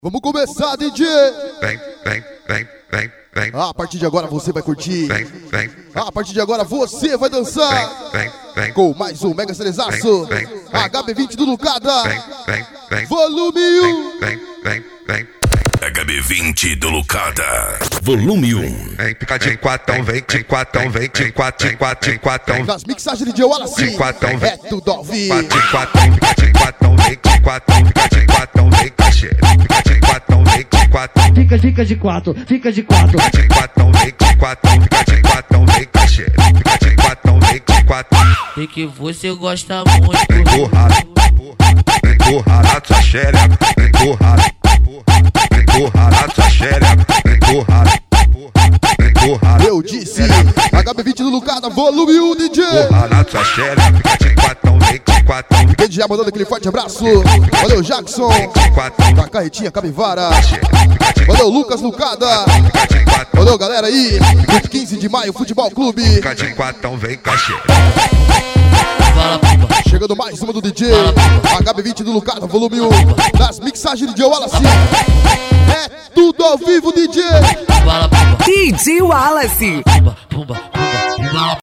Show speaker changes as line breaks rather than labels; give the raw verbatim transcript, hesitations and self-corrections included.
Vamos começar, D J!
Vem, vem, vem, vem, vem.
Ah, a partir de agora você vai curtir.
Vem, vem.
Ah, a partir de agora você vai dançar.
Vem, vem, vem.
Com mais um Mega Cerezaço.
Vem, vem, vem.
H B vinte do Lucada.
Vem, vem, vem.
Volume um.
Vem, vem, vem.
H B vinte do Lucada, volume um.
Vem, fica de quatão, vem, de quatão, vem, de quatro, de quatro, de quatão.
Nas mixagens de D J Wallace.
De quatão,
É tudo ao vivo.
De quatão, fica de quatão, vem, de quatão, fica de quatão, vem, cachê. Fica de quatão, vem, de quatão.
Fica, fica de quatro, fica de quatro.
Fica de quatão, vem, de quatão, fica de quatão, vem, cachê. Fica de quatão, vem, de quatão.
E que você gosta muito.
Vem empurrado, vem empurrado na tua xereca. Vem empurrado, vem empurrado na tua xereca. Vem empurrado, vem empurrado.
Eu disse, H B vinte do Lucada, volume um, D J.
Empurrado na tua xereca, fica de quatão, vem de quatão.
Desde já mandando aquele forte abraço. Valeu, Jackson.
De quatão,
Da Carretinha Capivara.
fica de
Valeu, Lucas Lucada.
fica de quatão.
Valeu, galera aí. Do quinze de maio, Futebol Clube.
Fica de quatão, vem cachê.
Fala, pumba.
Chegando mais uma do D J. H B vinte do Lucada, volume um. Das mixagens de D J Wallace. É tudo ao vivo, D J.
Fala, pumba.
D J Wallace.
Pumba, pumba, pumba, pumba.